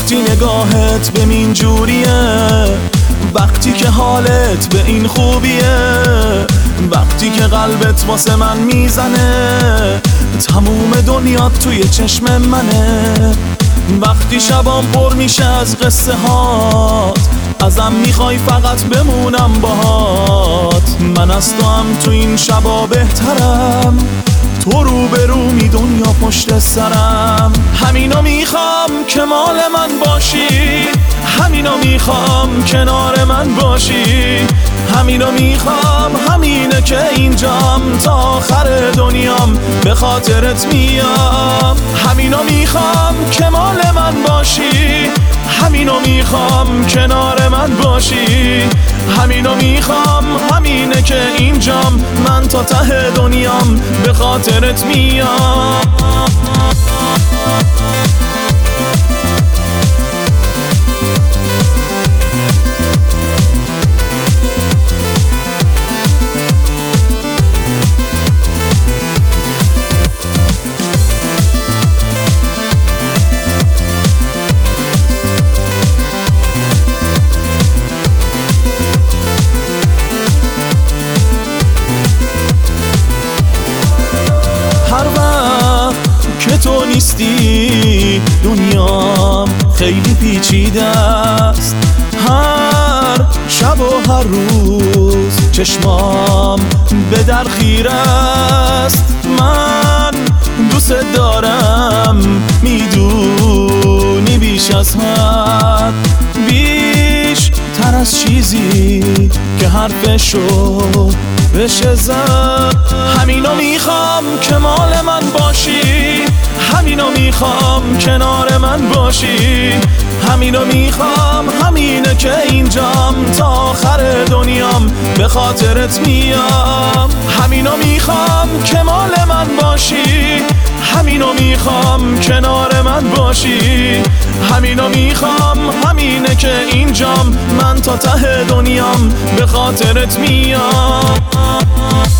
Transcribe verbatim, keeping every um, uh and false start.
وقتی نگاهت به من جوریه، وقتی که حالت به این خوبیه، وقتی که قلبت واسه من میزنه، تموم دنیات توی چشم منه. وقتی شبام پر میشه از قصه هات، ازم میخوای فقط بمونم باهات. من از تو هم تو این شبا بهترم، تو رو به رو می دنیا پشت سرم. همینو میخوام که مال من باشی، همینو میخوام کنار من باشی، همینو میخوام، همینه که اینجام تا آخر دنیام به خاطرت میام. همینو میخوام که مال من باشی، همینو میخوام کنار من باشی، همینو میخوام، همینه که اینجام من تا ته دنیام به خاطرت میام. که تو نیستی دنیام خیلی پیچیده است، هر شب و هر روز چشمام به در خیره است. من دوست دارم میدونی بیش از حد، بیش تر از چیزی که حرفشو بشه زد. همینو میخوام که مال من باشی، همینو میخوام کنار من باشی، همینو میخوام، همینه که اینجام تا آخر دنیام به خاطرت میام. همینو میخوام که مال من باشی، همینو میخوام کنار من باشی، همینو میخوام، همینه که اینجام من تا ته دنیام به خاطرت میام.